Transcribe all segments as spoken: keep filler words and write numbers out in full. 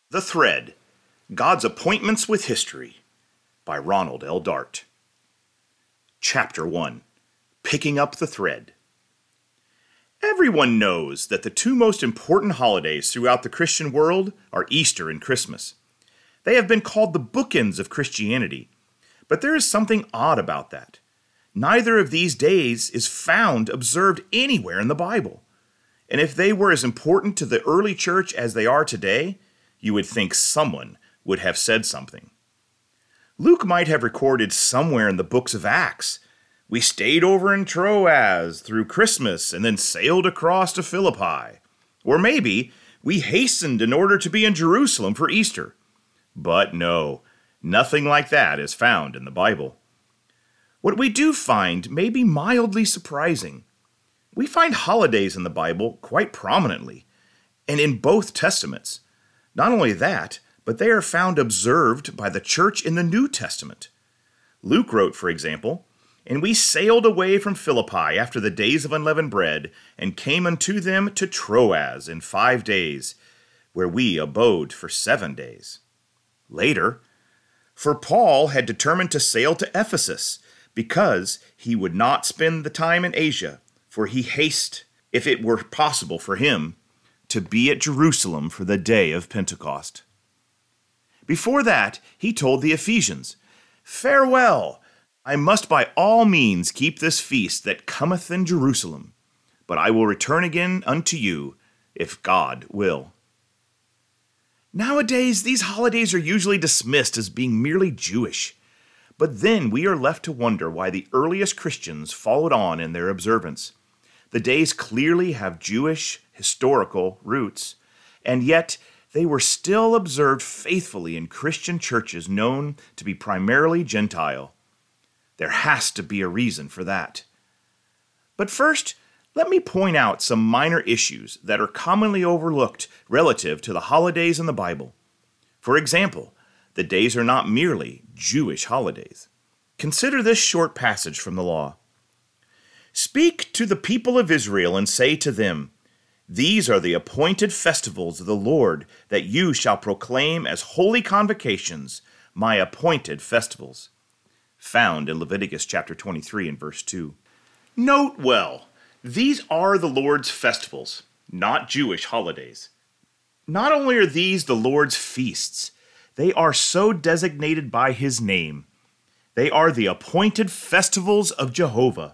The Thread, God's Appointments with History, by Ronald L. Dart. Chapter one, Picking Up the Thread. Everyone knows that the two most important holidays throughout the Christian world are Easter and Christmas. They have been called the bookends of Christianity, but there is something odd about that. Neither of these days is found observed anywhere in the Bible. And if they were as important to the early church as they are today, you would think someone would have said something. Luke might have recorded somewhere in the books of Acts, "We stayed over in Troas through Christmas and then sailed across to Philippi." Or maybe, "We hastened in order to be in Jerusalem for Easter." But no, nothing like that is found in the Bible. What we do find may be mildly surprising. We find holidays in the Bible quite prominently, and in both Testaments. Not only that, but they are found observed by the church in the New Testament. Luke wrote, for example, "And we sailed away from Philippi after the days of unleavened bread, and came unto them to Troas in five days, where we abode for seven days. Later, "For Paul had determined to sail to Ephesus, because he would not spend the time in Asia, for he hasted, if it were possible for him, to be at Jerusalem for the day of Pentecost." Before that, he told the Ephesians, "Farewell, I must by all means keep this feast that cometh in Jerusalem, but I will return again unto you, if God will." Nowadays, these holidays are usually dismissed as being merely Jewish, but then we are left to wonder why the earliest Christians followed on in their observance. The days clearly have Jewish historical roots, and yet they were still observed faithfully in Christian churches known to be primarily Gentile. There has to be a reason for that. But first, let me point out some minor issues that are commonly overlooked relative to the holidays in the Bible. For example, the days are not merely Jewish holidays. Consider this short passage from the law. "Speak to the people of Israel and say to them, These are the appointed festivals of the Lord that you shall proclaim as holy convocations, my appointed festivals." Found in Leviticus chapter twenty-three and verse two. Note well, these are the Lord's festivals, not Jewish holidays. Not only are these the Lord's feasts, they are so designated by his name. They are the appointed festivals of Jehovah.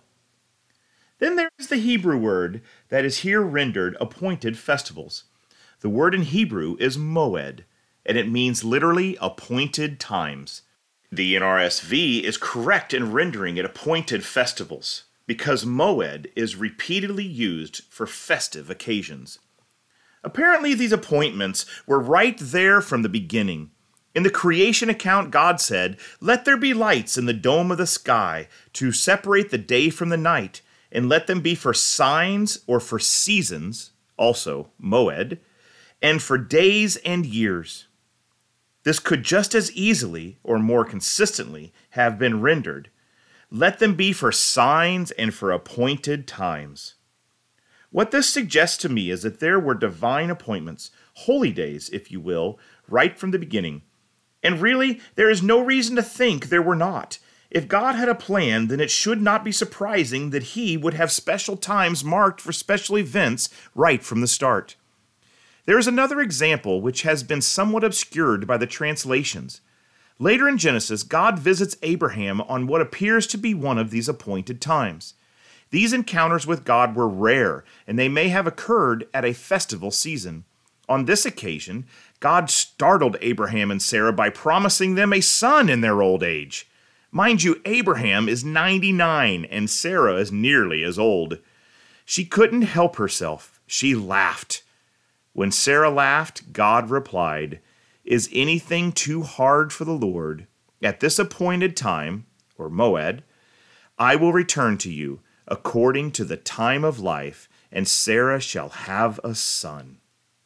Then there is the Hebrew word that is here rendered appointed festivals. The word in Hebrew is moed, and it means literally appointed times. The N R S V is correct in rendering it appointed festivals, because moed is repeatedly used for festive occasions. Apparently these appointments were right there from the beginning. In the creation account, God said, "Let there be lights in the dome of the sky to separate the day from the night, and let them be for signs or for seasons," also moed, "and for days and years." This could just as easily, or more consistently, have been rendered, "Let them be for signs and for appointed times." What this suggests to me is that there were divine appointments, holy days, if you will, right from the beginning. And really, there is no reason to think there were not. If God had a plan, then it should not be surprising that he would have special times marked for special events right from the start. There is another example which has been somewhat obscured by the translations. Later in Genesis, God visits Abraham on what appears to be one of these appointed times. These encounters with God were rare, and they may have occurred at a festival season. On this occasion, God startled Abraham and Sarah by promising them a son in their old age. Mind you, Abraham is ninety-nine and Sarah is nearly as old. She couldn't help herself. She laughed. When Sarah laughed, God replied, "Is anything too hard for the Lord? At this appointed time," or moed, "I will return to you according to the time of life, and Sarah shall have a son."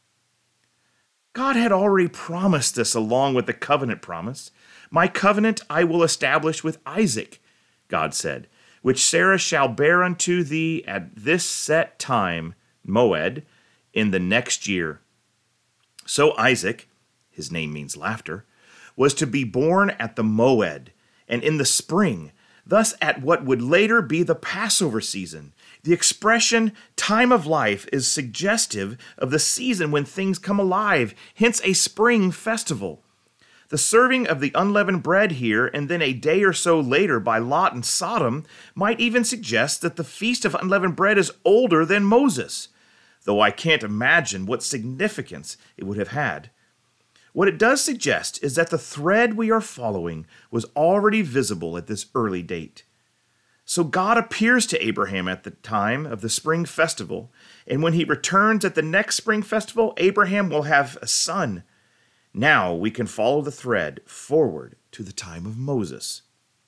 God had already promised this along with the covenant promise. "My covenant I will establish with Isaac," God said, "which Sarah shall bear unto thee at this set time," moed, "in the next year." So Isaac, his name means laughter, was to be born at the Moed, and in the spring, thus at what would later be the Passover season. The expression time of life is suggestive of the season when things come alive, hence a spring festival. The serving of the unleavened bread here and then a day or so later by Lot and Sodom might even suggest that the Feast of Unleavened Bread is older than Moses, though I can't imagine what significance it would have had. What it does suggest is that the thread we are following was already visible at this early date. So God appears to Abraham at the time of the spring festival, and when he returns at the next spring festival, Abraham will have a son. Now we can follow the thread forward to the time of Moses.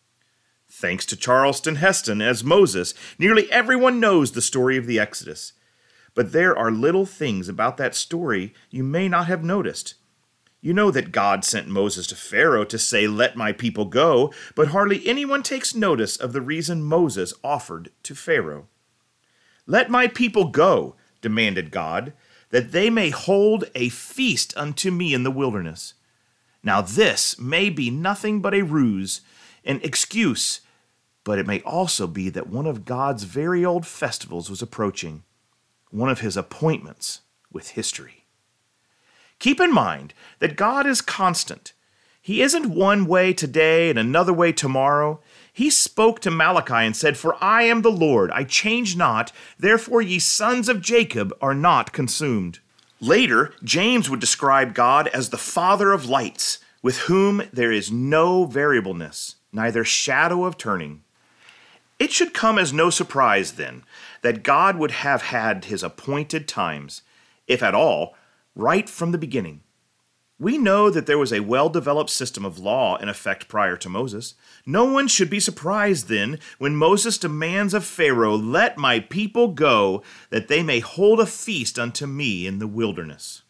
Thanks to Charlton Heston as Moses, nearly everyone knows the story of the Exodus. But there are little things about that story you may not have noticed. You know that God sent Moses to Pharaoh to say, "Let my people go," but hardly anyone takes notice of the reason Moses offered to Pharaoh. "Let my people go," demanded God, "that they may hold a feast unto me in the wilderness." Now this may be nothing but a ruse, an excuse, but it may also be that one of God's very old festivals was approaching, one of his appointments with history. Keep in mind that God is constant. He isn't one way today and another way tomorrow. He spoke to Malachi and said, "For I am the Lord, I change not, therefore ye sons of Jacob are not consumed." Later, James would describe God as the Father of lights, with whom there is no variableness, neither shadow of turning. It should come as no surprise, then, that God would have had his appointed times, if at all, right from the beginning. We know that there was a well-developed system of law in effect prior to Moses. No one should be surprised, then, when Moses demands of Pharaoh, "Let my people go, that they may hold a feast unto me in the wilderness."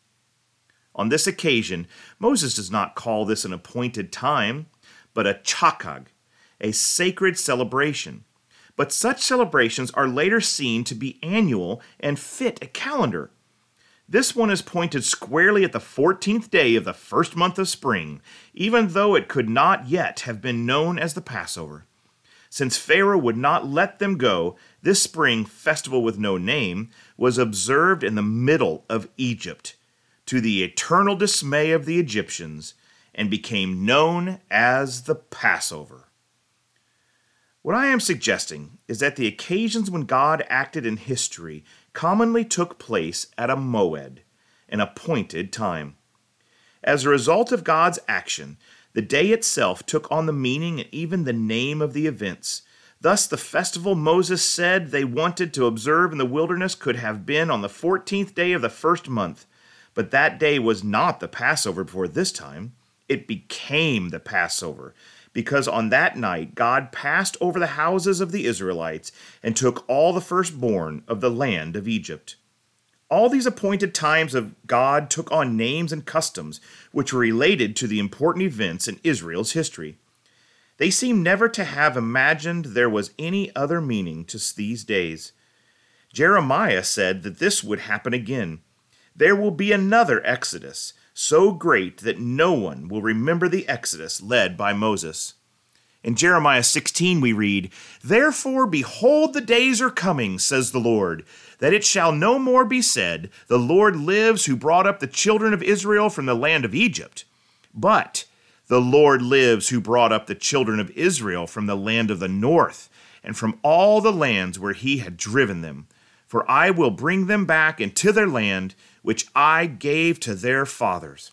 On this occasion, Moses does not call this an appointed time, but a chakag, a sacred celebration. But such celebrations are later seen to be annual and fit a calendar. This one is pointed squarely at the fourteenth day of the first month of spring, even though it could not yet have been known as the Passover. Since Pharaoh would not let them go, this spring festival with no name was observed in the middle of Egypt, to the eternal dismay of the Egyptians, and became known as the Passover. What I am suggesting is that the occasions when God acted in history commonly took place at a moed, an appointed time. As a result of God's action, the day itself took on the meaning and even the name of the events. Thus, the festival Moses said they wanted to observe in the wilderness could have been on the fourteenth day of the first month, but that day was not the Passover before this time. It became the Passover, because on that night God passed over the houses of the Israelites and took all the firstborn of the land of Egypt. All these appointed times of God took on names and customs which were related to the important events in Israel's history. They seem never to have imagined there was any other meaning to these days. Jeremiah said that this would happen again. There will be another Exodus, so great that no one will remember the Exodus led by Moses. In Jeremiah sixteen we read, "Therefore, behold, the days are coming, says the Lord, that it shall no more be said, the Lord lives who brought up the children of Israel from the land of Egypt. But the Lord lives who brought up the children of Israel from the land of the north, and from all the lands where he had driven them. For I will bring them back into their land, which I gave to their fathers."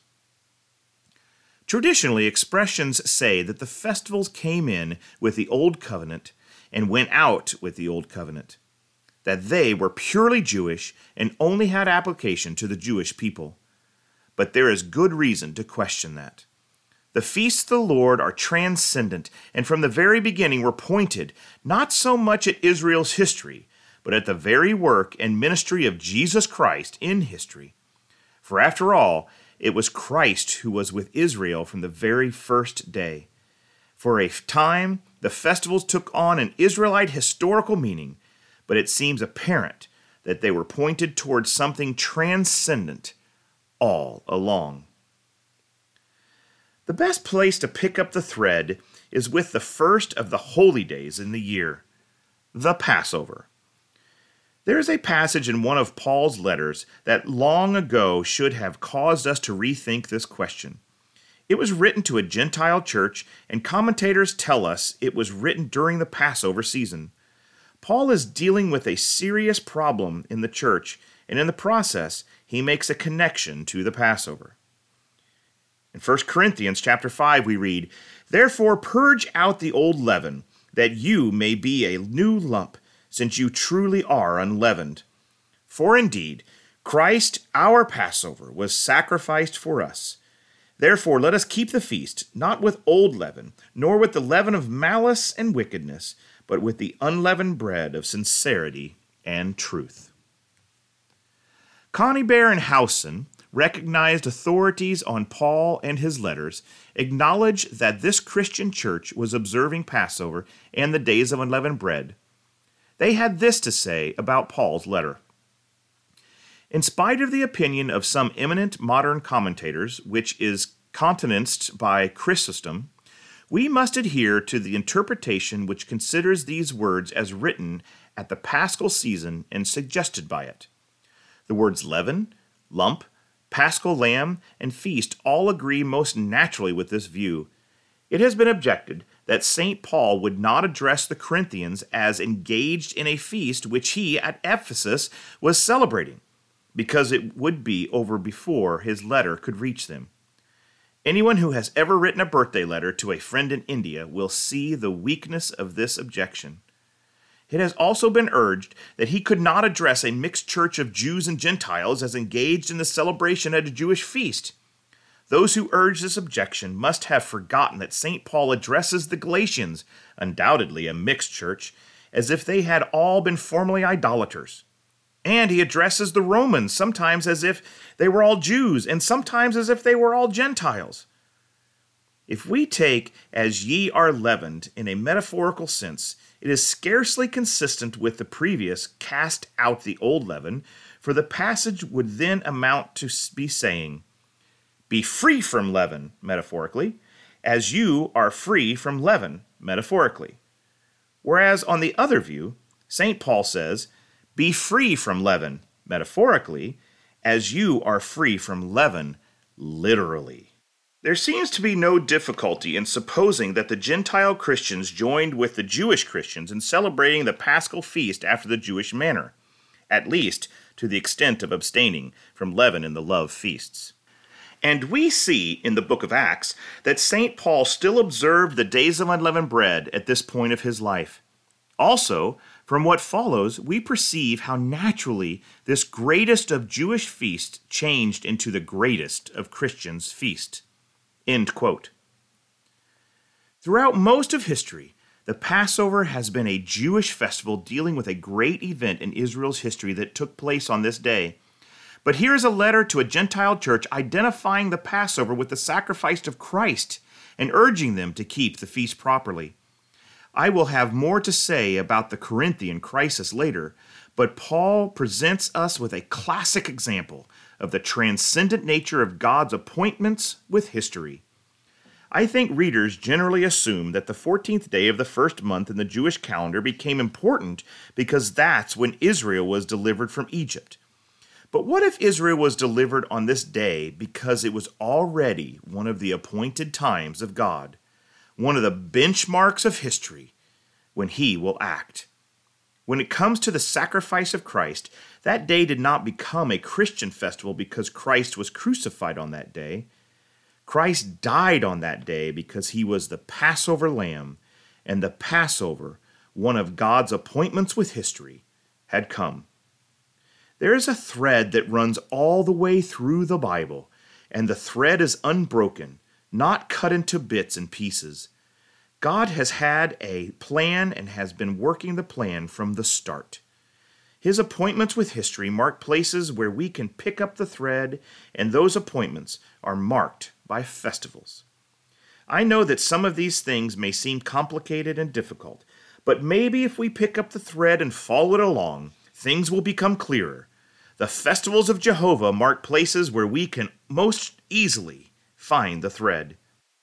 Traditionally, expressions say that the festivals came in with the Old Covenant and went out with the Old Covenant, that they were purely Jewish and only had application to the Jewish people. But there is good reason to question that. The feasts of the Lord are transcendent, and from the very beginning were pointed not so much at Israel's history, but at the very work and ministry of Jesus Christ in history. For after all, it was Christ who was with Israel from the very first day. For a time, the festivals took on an Israelite historical meaning, but it seems apparent that they were pointed towards something transcendent all along. The best place to pick up the thread is with the first of the holy days in the year, the Passover. There is a passage in one of Paul's letters that long ago should have caused us to rethink this question. It was written to a Gentile church, and commentators tell us it was written during the Passover season. Paul is dealing with a serious problem in the church, and in the process, he makes a connection to the Passover. In First Corinthians chapter five, we read, "Therefore purge out the old leaven, that you may be a new lump, since you truly are unleavened. For indeed, Christ, our Passover, was sacrificed for us. Therefore let us keep the feast, not with old leaven, nor with the leaven of malice and wickedness, but with the unleavened bread of sincerity and truth." Conybeare and Howson, recognized authorities on Paul and his letters, acknowledge that this Christian church was observing Passover and the days of unleavened bread. They had this to say about Paul's letter. In spite of the opinion of some eminent modern commentators, which is countenanced by Chrysostom, we must adhere to the interpretation which considers these words as written at the Paschal season and suggested by it. The words leaven, lump, Paschal lamb, and feast all agree most naturally with this view. It has been objected that Saint Paul would not address the Corinthians as engaged in a feast which he, at Ephesus, was celebrating, because it would be over before his letter could reach them. Anyone who has ever written a birthday letter to a friend in India will see the weakness of this objection. It has also been urged that he could not address a mixed church of Jews and Gentiles as engaged in the celebration at a Jewish feast. Those who urge this objection must have forgotten that Saint Paul addresses the Galatians, undoubtedly a mixed church, as if they had all been formerly idolaters. And he addresses the Romans sometimes as if they were all Jews, and sometimes as if they were all Gentiles. If we take "as ye are leavened" in a metaphorical sense, it is scarcely consistent with the previous "cast out the old leaven," for the passage would then amount to be saying, "Be free from leaven," metaphorically, "as you are free from leaven," metaphorically. Whereas on the other view, Saint Paul says, "Be free from leaven," metaphorically, "as you are free from leaven," literally. There seems to be no difficulty in supposing that the Gentile Christians joined with the Jewish Christians in celebrating the Paschal feast after the Jewish manner, at least to the extent of abstaining from leaven in the love feasts. And we see in the book of Acts that Saint Paul still observed the days of unleavened bread at this point of his life. Also, from what follows, we perceive how naturally this greatest of Jewish feasts changed into the greatest of Christians' feast. End quote. Throughout most of history, the Passover has been a Jewish festival dealing with a great event in Israel's history that took place on this day. But here is a letter to a Gentile church identifying the Passover with the sacrifice of Christ and urging them to keep the feast properly. I will have more to say about the Corinthian crisis later, but Paul presents us with a classic example of the transcendent nature of God's appointments with history. I think readers generally assume that the fourteenth day of the first month in the Jewish calendar became important because that's when Israel was delivered from Egypt. But what if Israel was delivered on this day because it was already one of the appointed times of God, one of the benchmarks of history when He will act? When it comes to the sacrifice of Christ, that day did not become a Christian festival because Christ was crucified on that day. Christ died on that day because He was the Passover lamb, and the Passover, one of God's appointments with history, had come. There is a thread that runs all the way through the Bible, and the thread is unbroken, not cut into bits and pieces. God has had a plan and has been working the plan from the start. His appointments with history mark places where we can pick up the thread, and those appointments are marked by festivals. I know that some of these things may seem complicated and difficult, but maybe if we pick up the thread and follow it along, things will become clearer. The festivals of Jehovah mark places where we can most easily find the thread.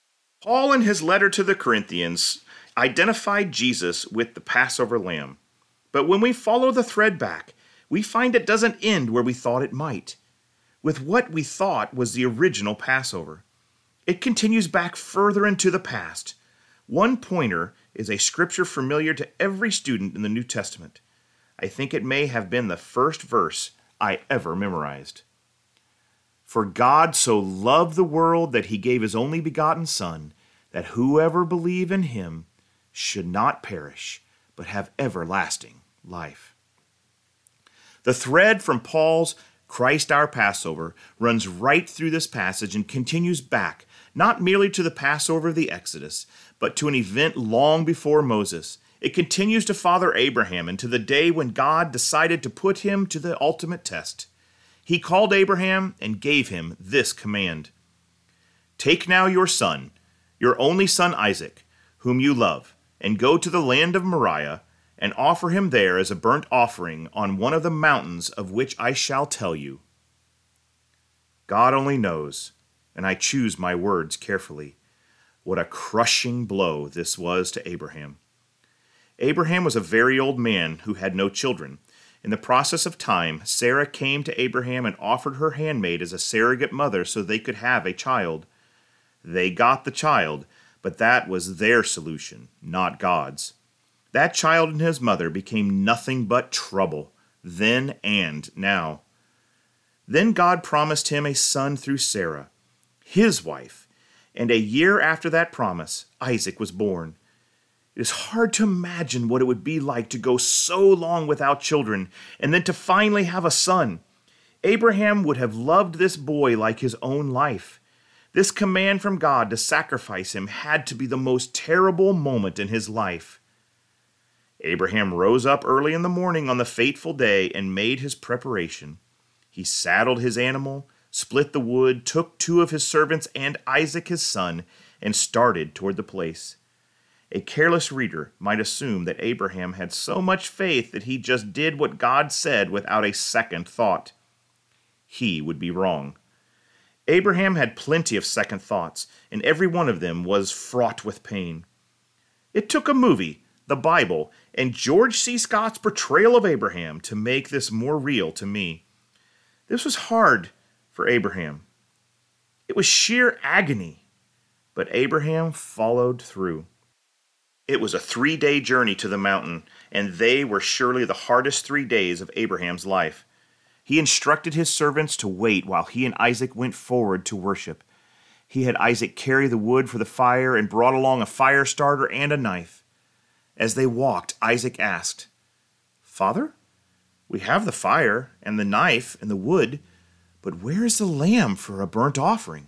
Paul, in his letter to the Corinthians, identified Jesus with the Passover lamb. But when we follow the thread back, we find it doesn't end where we thought it might, with what we thought was the original Passover. It continues back further into the past. One pointer is a scripture familiar to every student in the New Testament. I think it may have been the first verse I ever memorized. For God so loved the world that he gave his only begotten Son, that whoever believe in him should not perish, but have everlasting life. The thread from Paul's Christ our Passover runs right through this passage and continues back, not merely to the Passover of the Exodus, but to an event long before Moses. It continues to Father Abraham and to the day when God decided to put him to the ultimate test. He called Abraham and gave him this command: "Take now your son, your only son Isaac, whom you love, and go to the land of Moriah, and offer him there as a burnt offering on one of the mountains of which I shall tell you." God only knows, and I choose my words carefully, what a crushing blow this was to Abraham. Abraham was a very old man who had no children. In the process of time, Sarah came to Abraham and offered her handmaid as a surrogate mother so they could have a child. They got the child, but that was their solution, not God's. That child and his mother became nothing but trouble, then and now. Then God promised him a son through Sarah, his wife, and a year after that promise, Isaac was born. It is hard to imagine what it would be like to go so long without children and then to finally have a son. Abraham would have loved this boy like his own life. This command from God to sacrifice him had to be the most terrible moment in his life. Abraham rose up early in the morning on the fateful day and made his preparation. He saddled his animal, split the wood, took two of his servants and Isaac his son, and started toward the place. A careless reader might assume that Abraham had so much faith that he just did what God said without a second thought. He would be wrong. Abraham had plenty of second thoughts, and every one of them was fraught with pain. It took a movie, the Bible, and George C. Scott's portrayal of Abraham to make this more real to me. This was hard for Abraham. It was sheer agony, but Abraham followed through. It was a three-day journey to the mountain, and they were surely the hardest three days of Abraham's life. He instructed his servants to wait while he and Isaac went forward to worship. He had Isaac carry the wood for the fire and brought along a fire starter and a knife. As they walked, Isaac asked, "Father, we have the fire and the knife and the wood, but where is the lamb for a burnt offering?"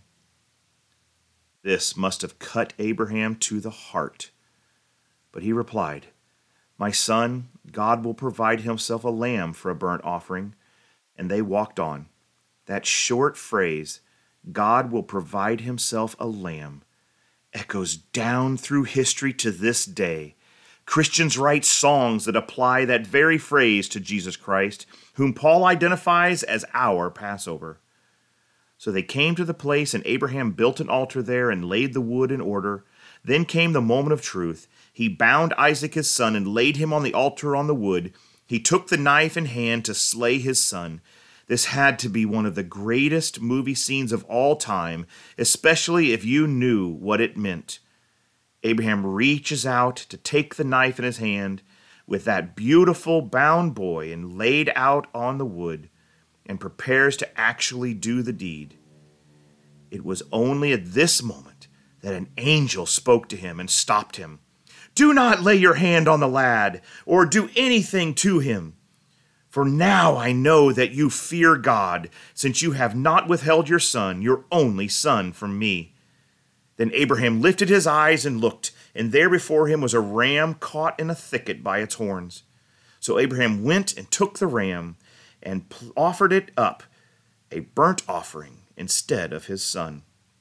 This must have cut Abraham to the heart. But he replied, "My son, God will provide himself a lamb for a burnt offering." And they walked on. That short phrase, "God will provide himself a lamb," echoes down through history to this day. Christians write songs that apply that very phrase to Jesus Christ, whom Paul identifies as our Passover. So they came to the place, and Abraham built an altar there and laid the wood in order. Then came the moment of truth. He bound Isaac his son and laid him on the altar on the wood. He took the knife in hand to slay his son. This had to be one of the greatest movie scenes of all time, especially if you knew what it meant. Abraham reaches out to take the knife in his hand with that beautiful bound boy and laid out on the wood, and prepares to actually do the deed. It was only at this moment that an angel spoke to him and stopped him. "Do not lay your hand on the lad, or do anything to him. For now I know that you fear God, since you have not withheld your son, your only son, from me." Then Abraham lifted his eyes and looked, and there before him was a ram caught in a thicket by its horns. So Abraham went and took the ram and offered it up, a burnt offering, instead of his son.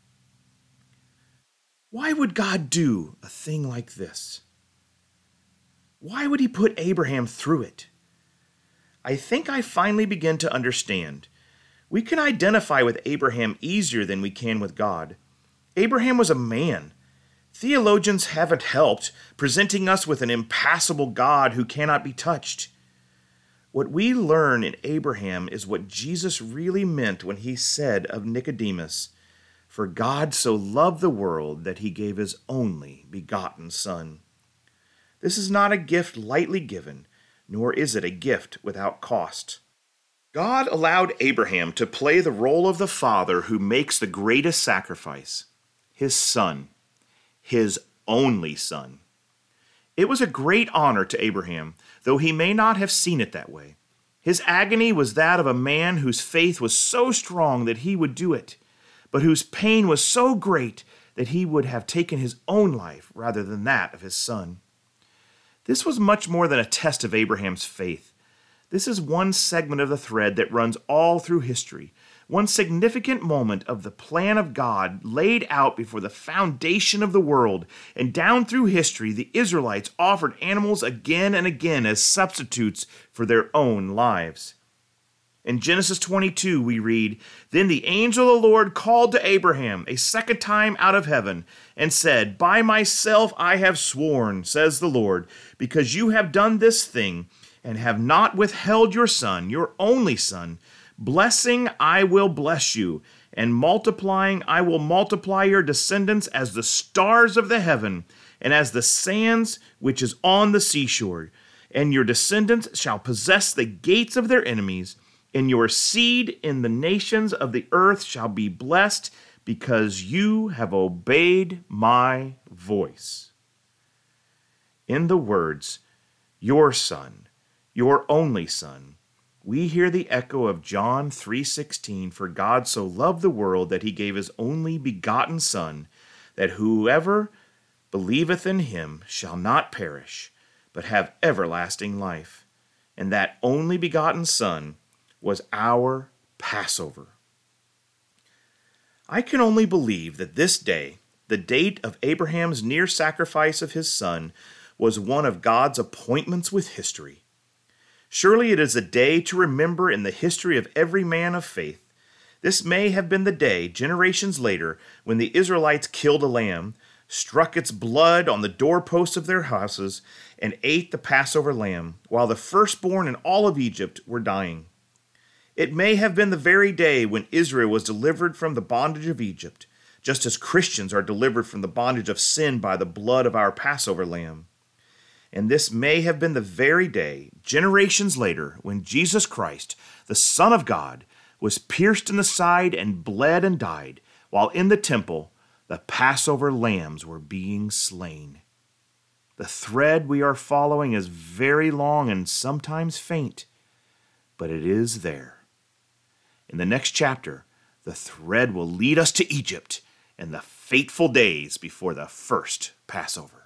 Why would God do a thing like this? Why would he put Abraham through it? I think I finally begin to understand. We can identify with Abraham easier than we can with God. Abraham was a man. Theologians haven't helped, presenting us with an impassible God who cannot be touched. What we learn in Abraham is what Jesus really meant when he said of Nicodemus, "For God so loved the world that he gave his only begotten Son." This is not a gift lightly given, nor is it a gift without cost. God allowed Abraham to play the role of the father who makes the greatest sacrifice, his son, his only son. It was a great honor to Abraham, though he may not have seen it that way. His agony was that of a man whose faith was so strong that he would do it, but whose pain was so great that he would have taken his own life rather than that of his son. This was much more than a test of Abraham's faith. This is one segment of the thread that runs all through history, one significant moment of the plan of God laid out before the foundation of the world, and down through history the Israelites offered animals again and again as substitutes for their own lives. In Genesis twenty-two we read, "Then the angel of the Lord called to Abraham a second time out of heaven, and said, By myself I have sworn, says the Lord, because you have done this thing, and have not withheld your son, your only son, blessing I will bless you, and multiplying I will multiply your descendants as the stars of the heaven, and as the sands which is on the seashore. And your descendants shall possess the gates of their enemies, and your seed in the nations of the earth shall be blessed, because you have obeyed my voice." In the words, "your son, your only son," we hear the echo of John three sixteen, "For God so loved the world that he gave his only begotten Son, that whoever believeth in him shall not perish, but have everlasting life." And that only begotten Son was our Passover. I can only believe that this day, the date of Abraham's near sacrifice of his son, was one of God's appointments with history. Surely it is a day to remember in the history of every man of faith. This may have been the day, generations later, when the Israelites killed a lamb, struck its blood on the doorposts of their houses, and ate the Passover lamb, while the firstborn in all of Egypt were dying. It may have been the very day when Israel was delivered from the bondage of Egypt, just as Christians are delivered from the bondage of sin by the blood of our Passover lamb. And this may have been the very day, generations later, when Jesus Christ, the Son of God, was pierced in the side and bled and died, while in the temple the Passover lambs were being slain. The thread we are following is very long and sometimes faint, but it is there. In the next chapter, the thread will lead us to Egypt and the fateful days before the first Passover.